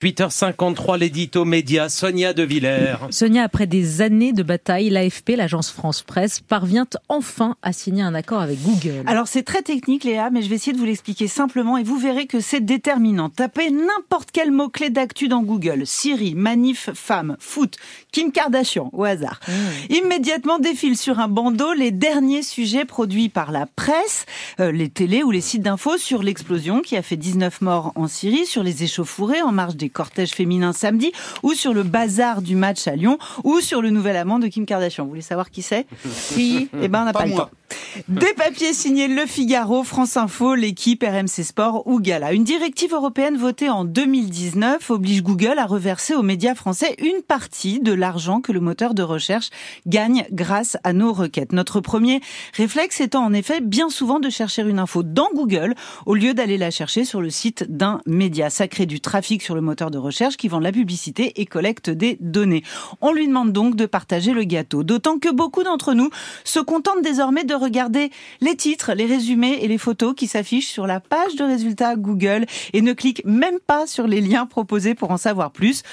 8h53, l'édito média, Sonia De Villers. Sonia, après des années de bataille, l'AFP, l'agence France Presse, parvient enfin à signer un accord avec Google. Alors c'est très technique Léa, mais je vais essayer de vous l'expliquer simplement et vous verrez que c'est déterminant. Tapez n'importe quel mot-clé d'actu dans Google. Siri, manif, femme, foot, Kim Kardashian, au hasard. Immédiatement défilent sur un bandeau les derniers sujets produits par la presse, les télés ou les sites d'infos sur l'explosion qui a fait 19 morts en Syrie, sur les échauffourées en marge des cortège féminin samedi, ou sur le bazar du match à Lyon, ou sur le nouvel amant de Kim Kardashian. Vous voulez savoir qui c'est ? Qui ? Eh ben, on n'a pas le temps. Des papiers signés Le Figaro, France Info, L'Équipe, RMC Sport ou Gala. Une directive européenne votée en 2019 oblige Google à reverser aux médias français une partie de l'argent que le moteur de recherche gagne grâce à nos requêtes. Notre premier réflexe étant en effet bien souvent de chercher une info dans Google au lieu d'aller la chercher sur le site d'un média. Ça crée du trafic sur le moteur de recherche qui vend de la publicité et collecte des données. On lui demande donc de partager le gâteau. D'autant que beaucoup d'entre nous se contentent désormais de regarder les titres, les résumés et les photos qui s'affichent sur la page de résultats Google et ne cliquent même pas sur les liens proposés pour en savoir plus.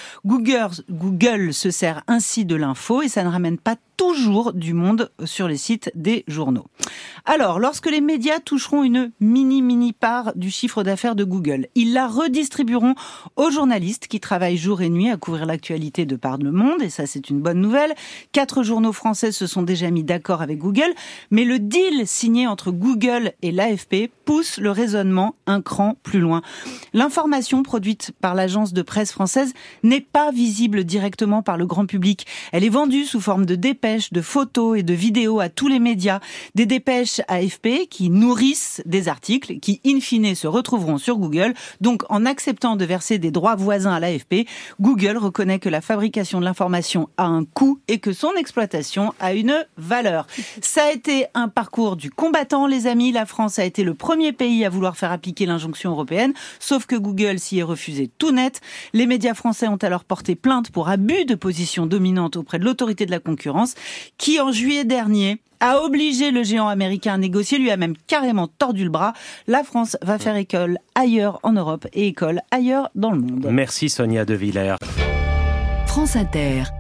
Google se sert ainsi de l'info et ça ne ramène pas toujours du monde sur les sites des journaux. Alors, lorsque les médias toucheront une mini part du chiffre d'affaires de Google, ils la redistribueront aux journalistes qui travaillent jour et nuit à couvrir l'actualité de par le monde, et ça c'est une bonne nouvelle. 4 journaux français se sont déjà mis d'accord avec Google, mais le deal signé entre Google et l'AFP pousse le raisonnement un cran plus loin. L'information produite par l'agence de presse française n'est pas visible directement par le grand public. Elle est vendue sous forme de dépêches, de photos et de vidéos à tous les médias, des dépêches AFP qui nourrissent des articles qui, in fine, se retrouveront sur Google. Donc, en acceptant de verser des droits voisins à l'AFP, Google reconnaît que la fabrication de l'information a un coût et que son exploitation a une valeur. Ça a été un parcours du combattant, les amis. La France a été le premier pays à vouloir faire appliquer l'injonction européenne, sauf que Google s'y est refusé tout net. Les médias français ont alors porté plainte pour abus de position dominante auprès de l'autorité de la concurrence, qui en juillet dernier a obligé le géant américain à négocier, lui a même carrément tordu le bras. La France va faire école ailleurs en Europe et école ailleurs dans le monde. Merci Sonia De Villers. France Inter.